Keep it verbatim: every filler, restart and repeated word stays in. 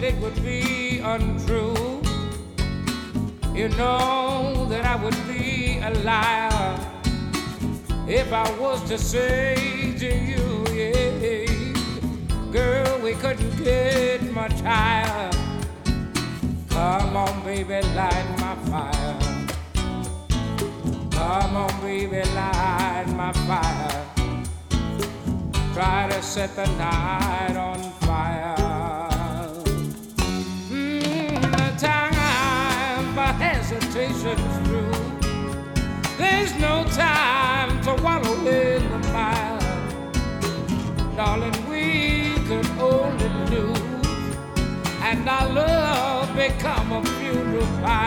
it would be untrue. You know that I would be a liar if I was to say to you, yeah, girl, we couldn't get much higher. Come on, baby, light my fire. Come on, baby, light my fire. Try to set the night on fire. Mm, the time for hesitation's through. There's no time to wallow in the mire. Darling, we could only lose, and our love become a funeral pyre.